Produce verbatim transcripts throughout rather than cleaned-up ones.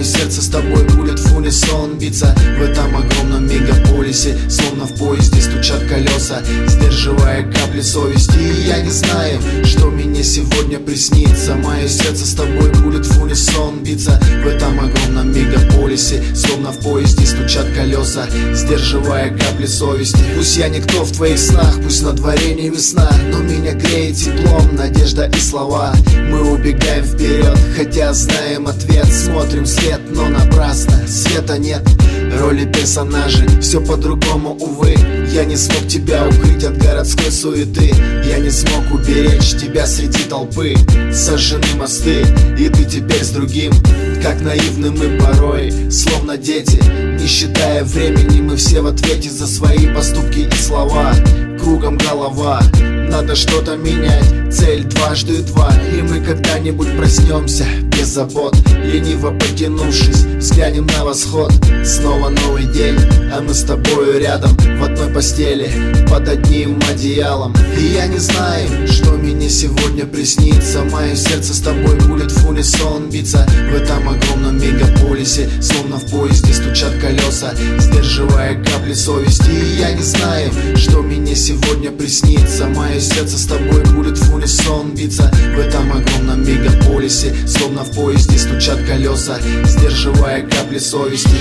сердце с тобой будет в унисон биться. В этом огромном мегаполисе, словно в поезде стучат колеса, сдерживая капли совести. И я не знаю, что мне сегодня приснится. Мое сердце с тобой будет в унисон биться. В этом огромном мегаполисе, словно в поезде стучат колеса, сдерживая капли совести. Пусть я никто в твоих снах, пусть на дворе не весна, но меня греет теплом надежда и слова. Мы убегаем вперед, хотя знаем ответ. Смотрим вслед, но напрасно, света нет. Роли персонажей, все по-другому, увы. Я не смог тебя укрыть от городской суеты. Я не смог уберечь тебя среди толпы. Сожжены мосты, и ты теперь с другим. Как наивны мы порой, словно дети. Не считая времени, мы все в ответе за свои поступки и слова. Кругом голова, надо что-то менять. Цель дважды два, и мы когда-нибудь проснемся без забот. Лениво потянувшись, взглянем на восход. Снова новый день, а мы с тобою рядом, в одной постели, под одним одеялом. И я не знаю, что мне сегодня приснится. Мое сердце с тобой будет в унисон биться. В этом огромном мегаполисе, словно в поезде стучат колеса, сдерживая капли совести. И я не знаю, что мне сегодня приснится. Мое сердце с тобой будет в унисон биться. В этом огромном мегаполисе, словно в поезде стучат колеса, сдерживая капли совести.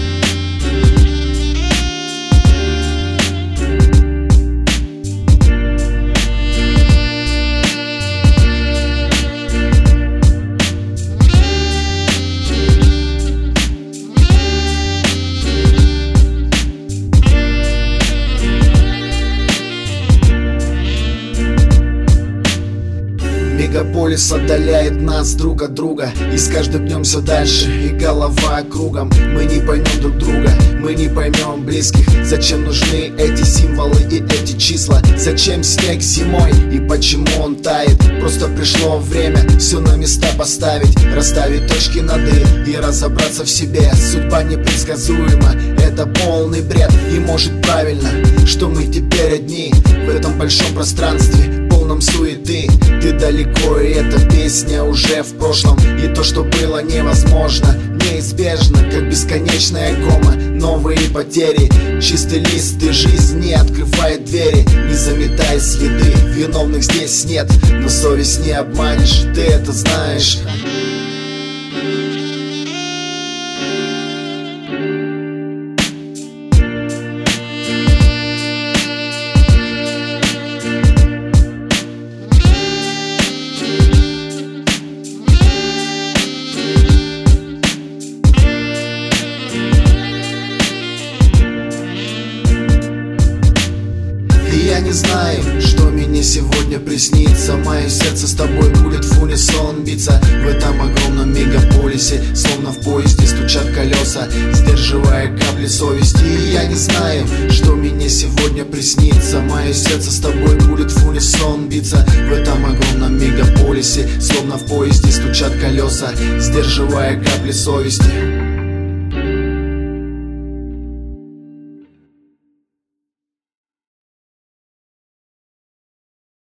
Мегаполис отдаляет нас друг от друга, и с каждым днем все дальше, и голова кругом. Мы не поймем друг друга, мы не поймем близких. Зачем нужны эти символы и эти числа? Зачем снег зимой и почему он тает? Просто пришло время все на места поставить, расставить точки над «и» и разобраться в себе. Судьба непредсказуема, это полный бред. И может правильно, что мы теперь одни в этом большом пространстве, полном суеты. Ты далеко, и эта песня уже в прошлом. И то, что было невозможно, неизбежно, как бесконечная кома. Новые потери, чистый лист, и жизнь не открывает двери, не заметай следы. Виновных здесь нет, но совесть не обманешь, ты это знаешь. Я не знаю, что мне сегодня приснится. Мое сердце с тобой будет в унисон биться. В этом огромном мегаполисе, словно в поезде стучат колеса, сдерживая капли совести. И я не знаю, что мне сегодня приснится. Мое сердце с тобой будет в унисон биться. В этом огромном мегаполисе, словно в поезде стучат колеса, сдерживая капли совести.